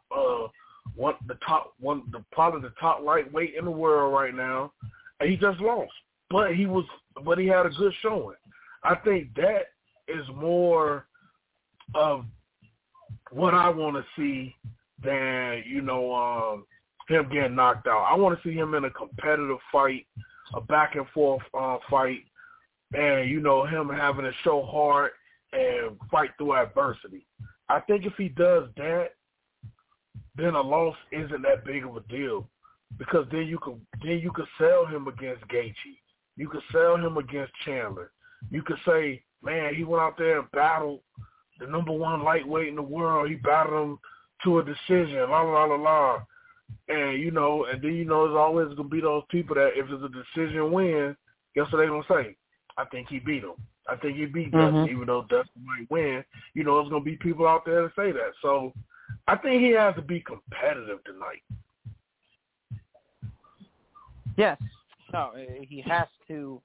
probably the top lightweight in the world right now, and he just lost. But he had a good showing. I think that is more of what I want to see than, you know, him getting knocked out. I want to see him in a competitive fight, a back and forth fight, and, you know, him having to show heart and fight through adversity. I think if he does that, then a loss isn't that big of a deal, because then you could sell him against Gaethje. You could sell him against Chandler. You could say, man, he went out there and battled the number one lightweight in the world. He battled him to a decision, la, la, la, la. And, you know, and then, you know, there's always going to be those people that if it's a decision win, guess what they're going to say? I think he beat him. I think he beat Dustin, even though Dustin might win. You know, there's going to be people out there to say that. So I think he has to be competitive tonight. Yes. No, he has to.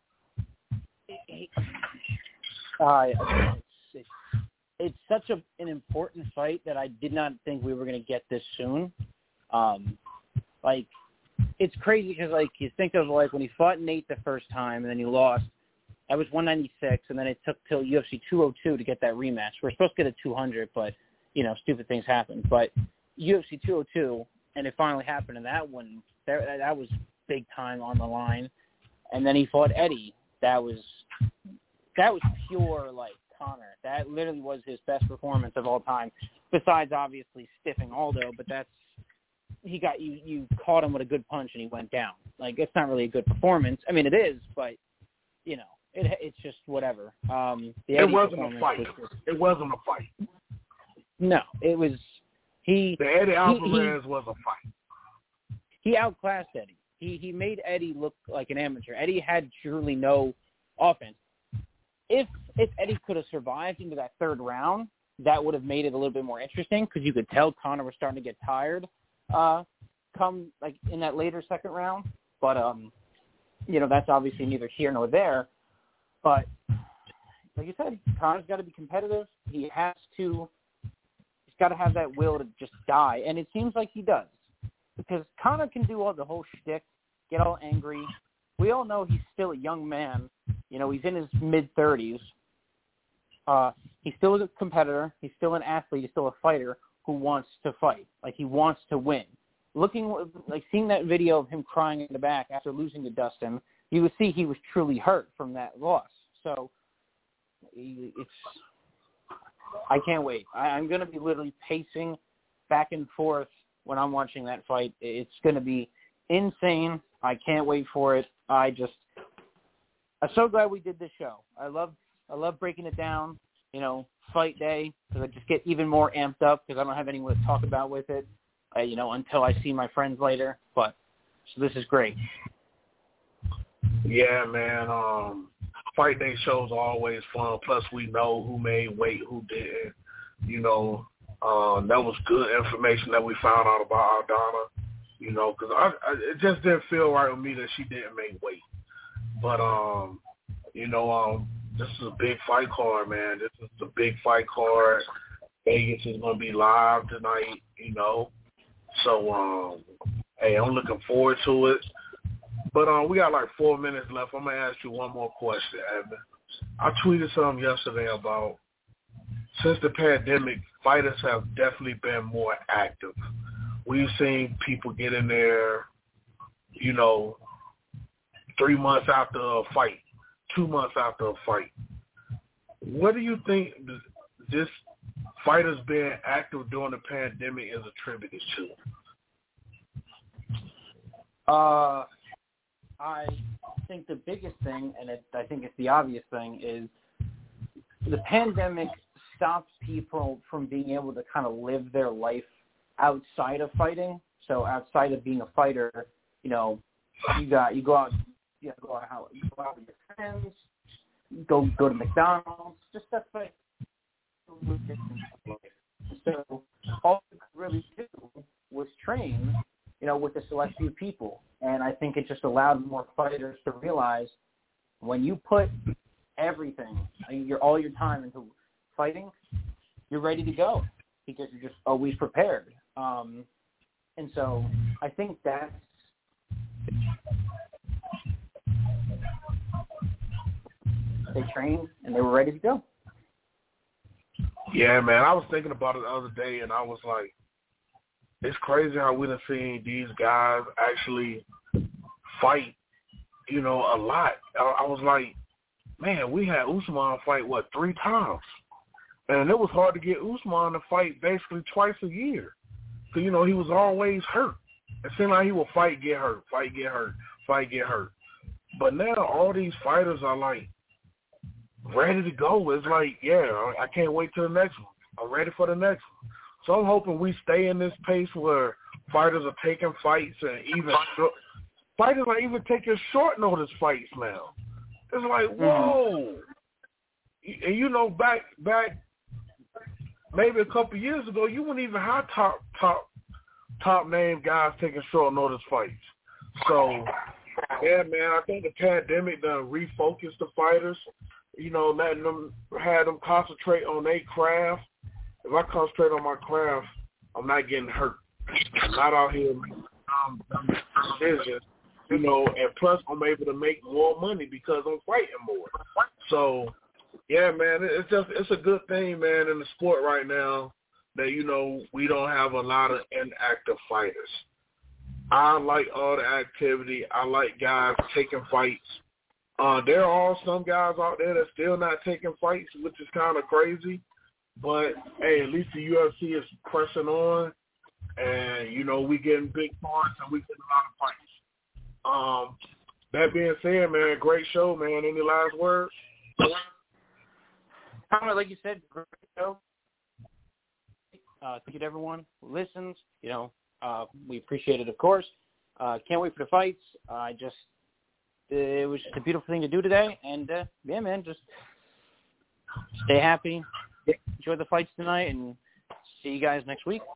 It's such an important fight that I did not think we were going to get this soon. Like, it's crazy because, like, you think of, like, when he fought Nate the first time and then he lost, that was 196, and then it took till UFC 202 to get that rematch. We're supposed to get a 200, but, you know, stupid things happen. But UFC 202, and it finally happened, and that one, that was big time on the line. And then he fought Eddie. That was pure, like, Conor. That literally was his best performance of all time, besides obviously stiffing Aldo, but that's, he got, you caught him with a good punch and he went down. Like, it's not really a good performance. I mean, it is, but, you know, it's just whatever. It wasn't a fight. It wasn't a fight. No, it was, the Eddie Alvarez was a fight. He outclassed Eddie. He made Eddie look like an amateur. Eddie had truly no offense. If Eddie could have survived into that third round, that would have made it a little bit more interesting because you could tell Conor was starting to get tired come like in that later second round. But, you know, that's obviously neither here nor there. But like you said, Conor's got to be competitive. He's got to have that will to just die. And it seems like he does. Because Conor can do all the whole shtick, get all angry. We all know he's still a young man. You know, he's in his mid-30s. He's still a competitor. He's still an athlete. He's still a fighter who wants to fight. Like, he wants to win. Seeing that video of him crying in the back after losing to Dustin, you would see he was truly hurt from that loss. So I can't wait. I'm going to be literally pacing back and forth when I'm watching that fight. It's going to be insane. I can't wait for it. I'm so glad we did this show. I love breaking it down, fight day, because I just get even more amped up because I don't have anyone to talk about with it, until I see my friends later. But so this is great. Yeah, man. Fight day shows are always fun. Plus, we know who made weight, who didn't. That was good information that we found out about Aldana. Because it just didn't feel right with me that she didn't make weight. But this is a big fight card, man. This is a big fight card. Vegas is going to be live tonight. So, hey, I'm looking forward to it. But we got like 4 minutes left. I'm going to ask you one more question, Evan. I tweeted something yesterday about since the pandemic, fighters have definitely been more active. We've seen people get in there, 3 months after a fight, 2 months after a fight. What do you think this fighters being active during the pandemic is attributed to? I think the biggest thing, and I think it's the obvious thing, is the pandemic stops people from being able to kind of live their life outside of fighting. So outside of being a fighter, you go out with your friends, go to McDonald's, just stuff like. So all you could really do was train, with a select few people. And I think it just allowed more fighters to realize when you put everything, all your time into fighting, you're ready to go because you're just always prepared. And so I think that's they trained and they were ready to go. Yeah, man. I was thinking about it the other day, and I was like, it's crazy how we done seen these guys actually fight, a lot. I was like, man, we had Usman fight, 3 times? And it was hard to get Usman to fight basically twice a year. So, he was always hurt. It seemed like he would fight, get hurt, fight, get hurt, fight, get hurt. But now all these fighters are like ready to go. It's like, yeah, I can't wait till the next one. I'm ready for the next one. So I'm hoping we stay in this pace where fighters are taking fights and fighters are even taking short notice fights now. It's like, whoa. And back maybe a couple years ago, you wouldn't even have top name guys taking short notice fights. So, yeah, man, I think the pandemic done refocused the fighters, letting them, had them concentrate on their craft. If I concentrate on my craft, I'm not getting hurt. I'm not out here making decisions, and plus I'm able to make more money because I'm fighting more. So, yeah, man, it's a good thing, man, in the sport right now that, we don't have a lot of inactive fighters. I like all the activity. I like guys taking fights. There are some guys out there that's still not taking fights, which is kind of crazy. But, hey, at least the UFC is pressing on, and, we getting big points and we getting a lot of fights. That being said, man, great show, man. Any last words? Like you said, great show. Thank you to everyone who listens. We appreciate it, of course. Can't wait for the fights. It was just a beautiful thing to do today. And, yeah, man, just stay happy. Enjoy the fights tonight, and see you guys next week.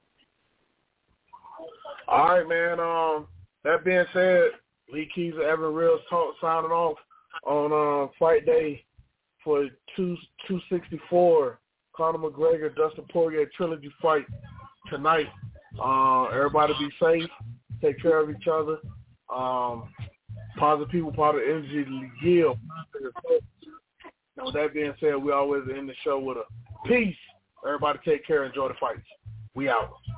All right, man. That being said, Lee Keys and Evan Reels signing off on Fight Day for 264. Conor McGregor, Dustin Poirier trilogy fight tonight. Everybody be safe. Take care of each other. Positive people, positive energy to give. With that being said, we always end the show with a peace. Everybody take care. Enjoy the fights. We out.